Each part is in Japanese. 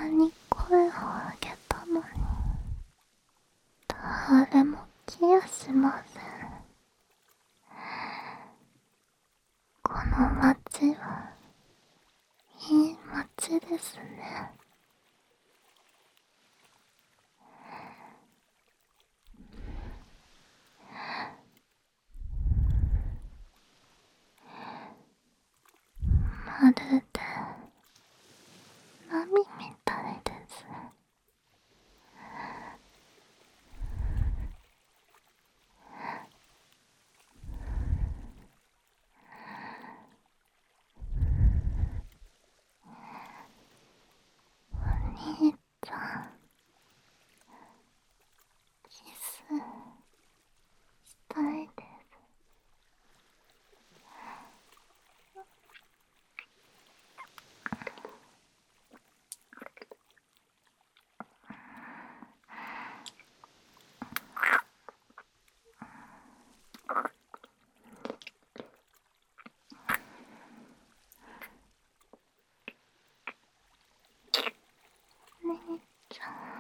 なに声を上げたのに誰も来やしません。この町はいい町ですね。まるで波みたいです。お兄ちゃん、キスしたいです。お兄ちゃん、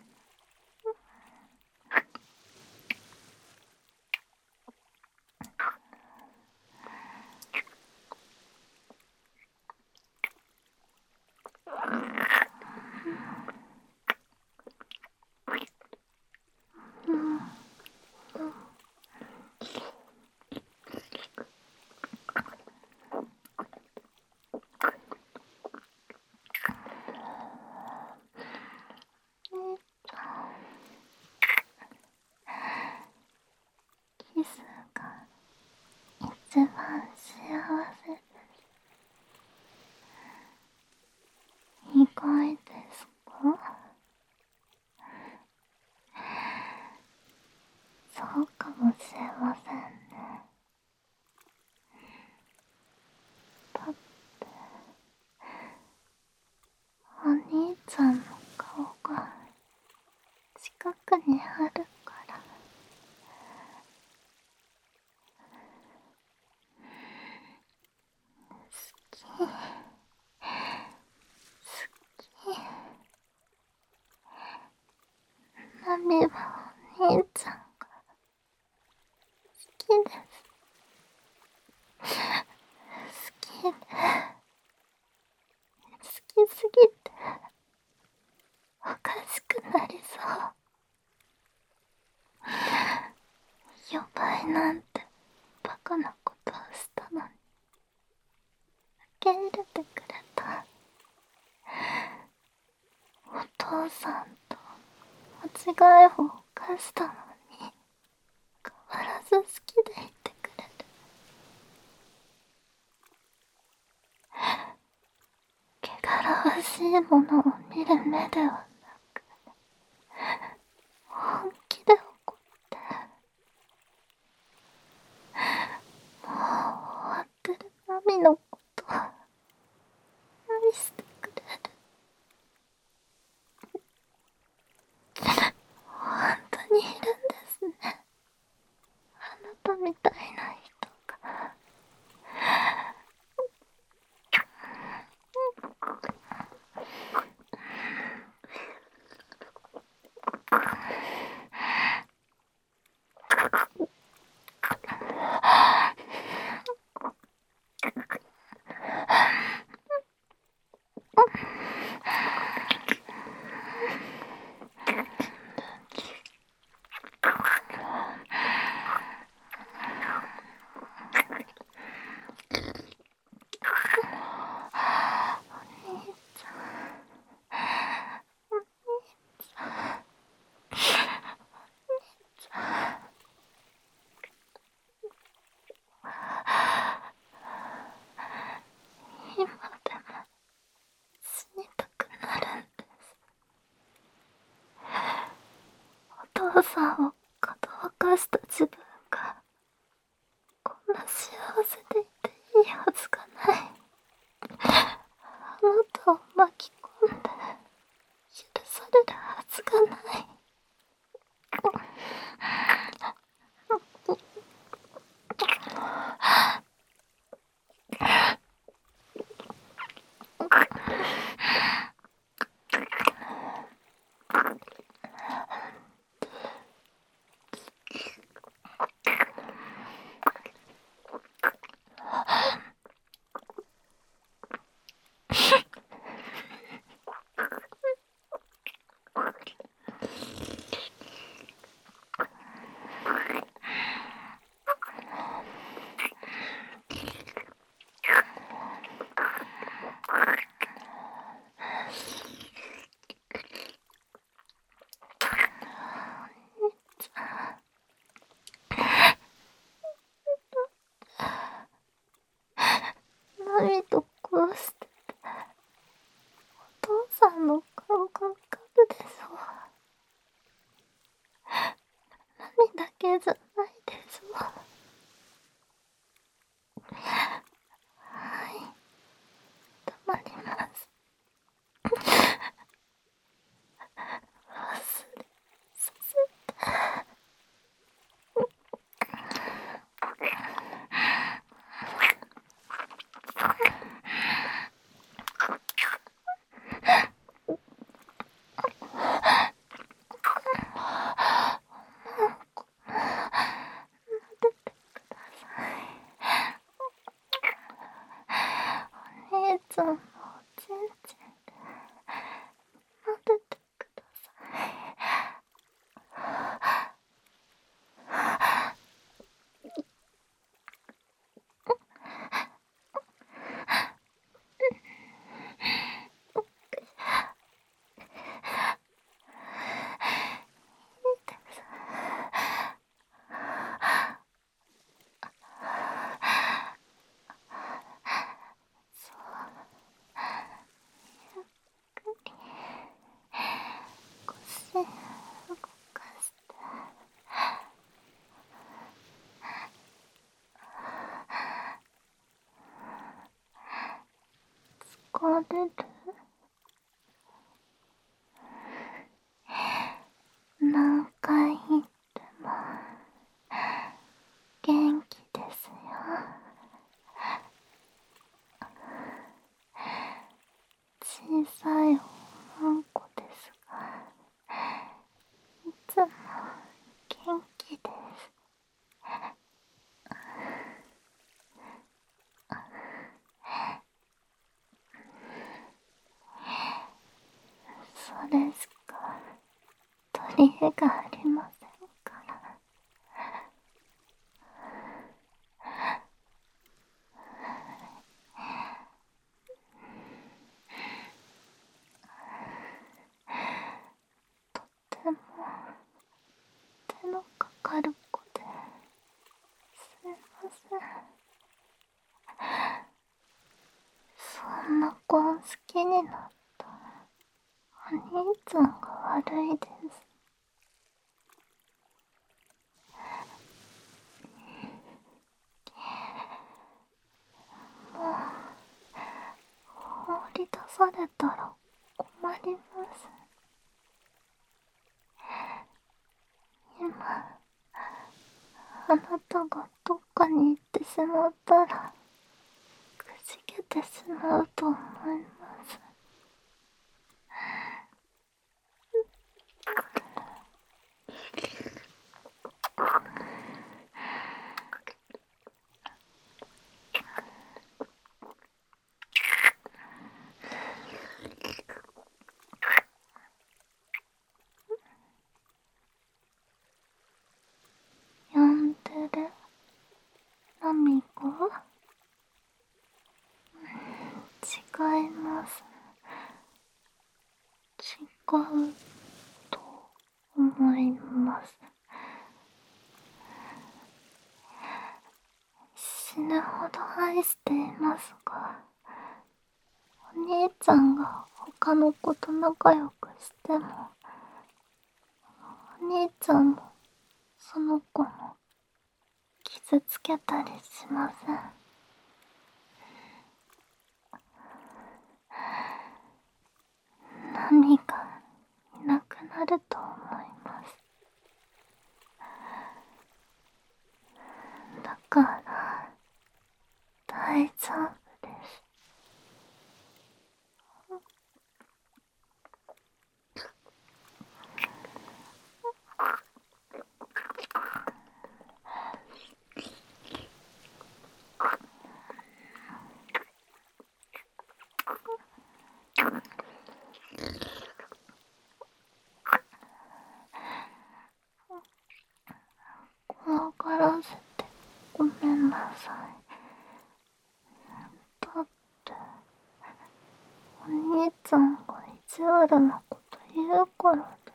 キスが一番幸せです。意外ですか？そうかもしれませんね。だってお兄ちゃんの顔が近くにあるから。好き。ナミはお兄ちゃんが好きです。好きで、好きすぎておかしくなりそう。予売なんてバカなことをしたのに受け入れてくれた。お父さんと間違いを犯したのに変わらず好きでいてくれる。汚らわしいものを見る目ではなく、本気で怒って、もう終わってるナミのこと愛してくれる。本当にいるんですね、あなたみたいな人が。今でも死にたくなるんです。お父さんをかどわかした自分がこんな幸せでいていいはずがない。あなたを巻き込んで許されるはずがない。 ちゃんのおちんちんで撫でてください。腰動かして。疲れる？何回言っても元気ですよ。小さい女の子ですが、いつも元気です。それしか取り柄がありませんから。とても手のかかる子ですいません。そんな子を好きになったお兄ちゃんが悪いです。もう放り出されたら困ります。今あなたがどっかに行ってしまったらくじけてしまうと思います。呼んでる？ナミコ？違います。違うと思います。死ぬほど愛していますが、お兄ちゃんが他の子と仲良くしても、お兄ちゃんもその子も傷つけたりしません。ナミがいなくなると思います。だから大丈夫です。怖がらせてごめんなさい。だってお兄ちゃんが意地悪なこと言うからです。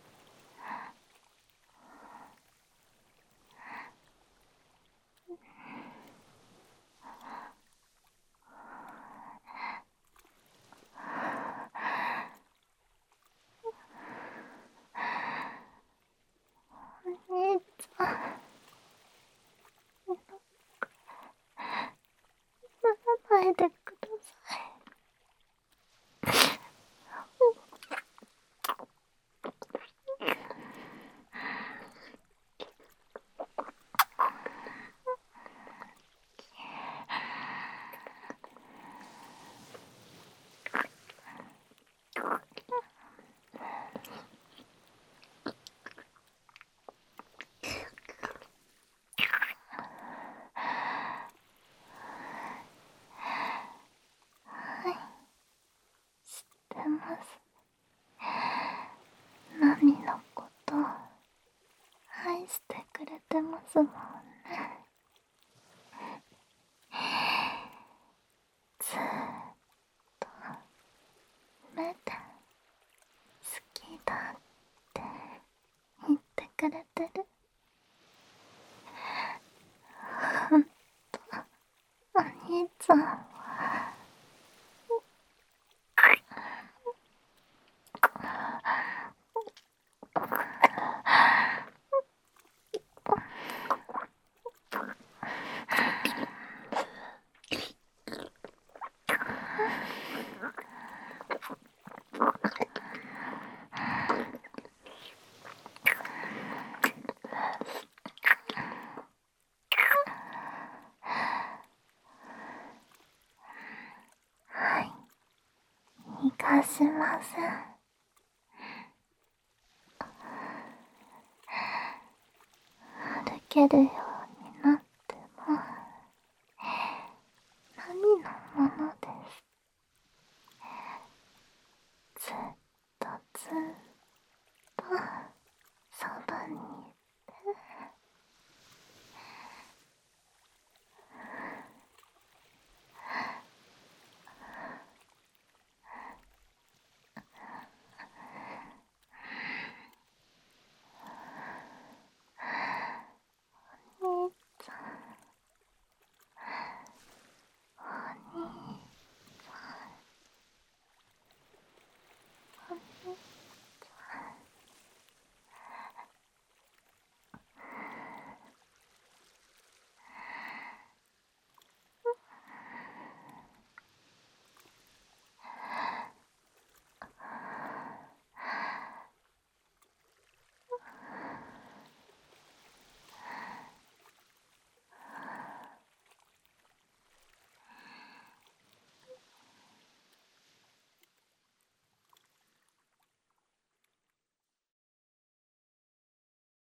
お兄ちゃん、ならないでください。 てますもんね。ずーっと目で好きだって言ってくれてる。ほんとお兄ちゃんははい、逃がしません。歩けるようになっても何のものです。ずっとずっ